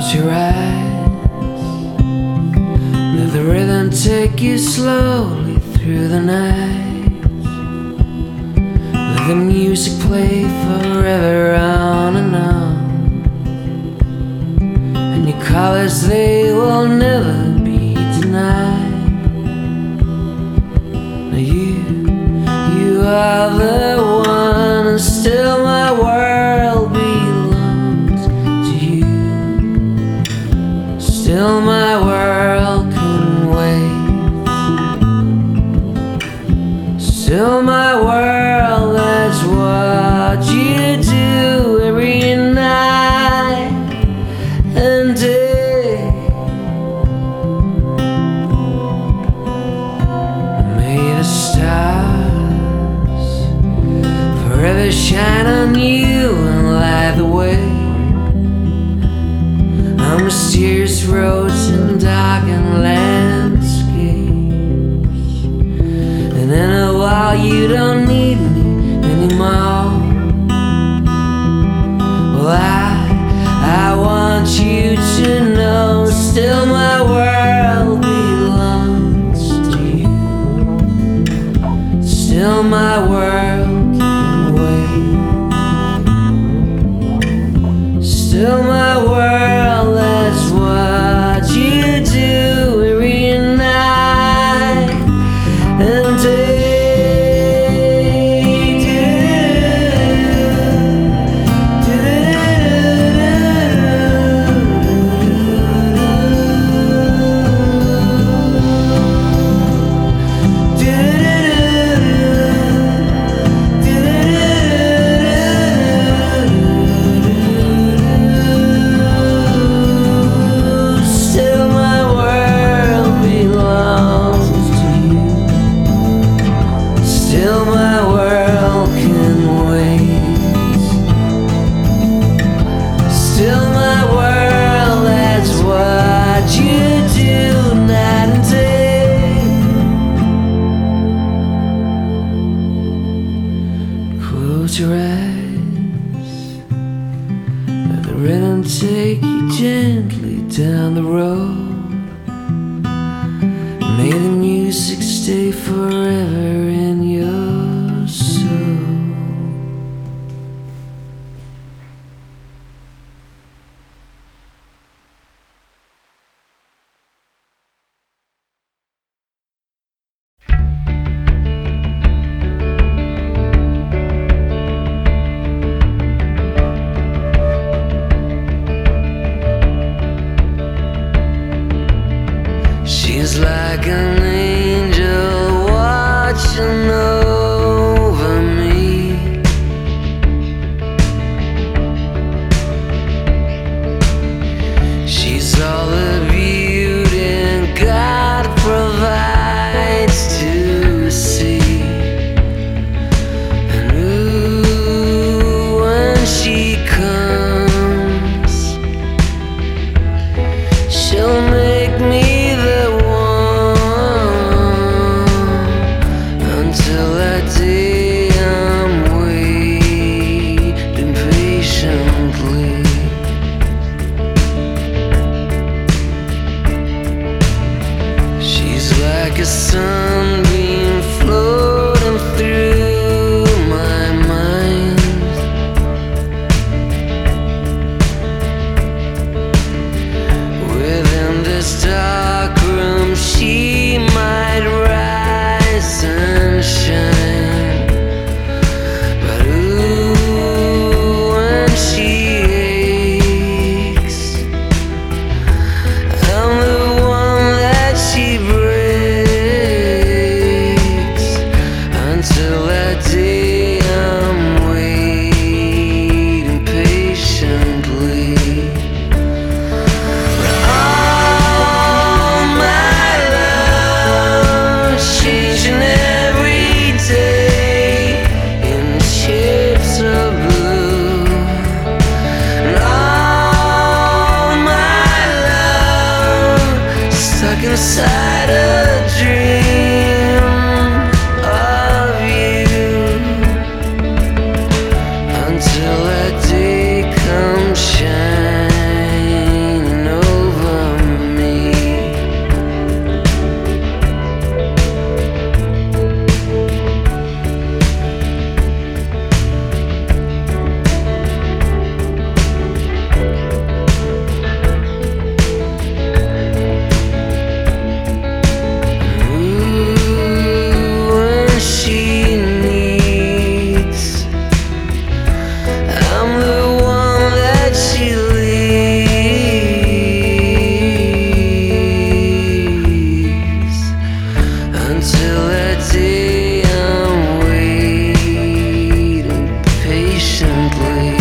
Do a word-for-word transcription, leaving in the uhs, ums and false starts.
Close your eyes, let the rhythm take you slowly through the night. Let the music play forever on and on, and your colors, they will never be denied. Now you, you are the one, and still my world belongs to you. Still my world couldn't wait. Still my world, that's what you do every night and day. May the stars forever shine on you and light the way on mysterious roads and darkened landscapes. And in a while you don't need me anymore. Well, I, I want you to know, still my world belongs to you. Still my world can wait. Still my world, that's what you do every night and day. Still my world can wait. Still my world, that's what you do night and day. Close your eyes, let the rhythm take you gently down the road. May the music stay forever in your soul. She's like an angel watching over patiently.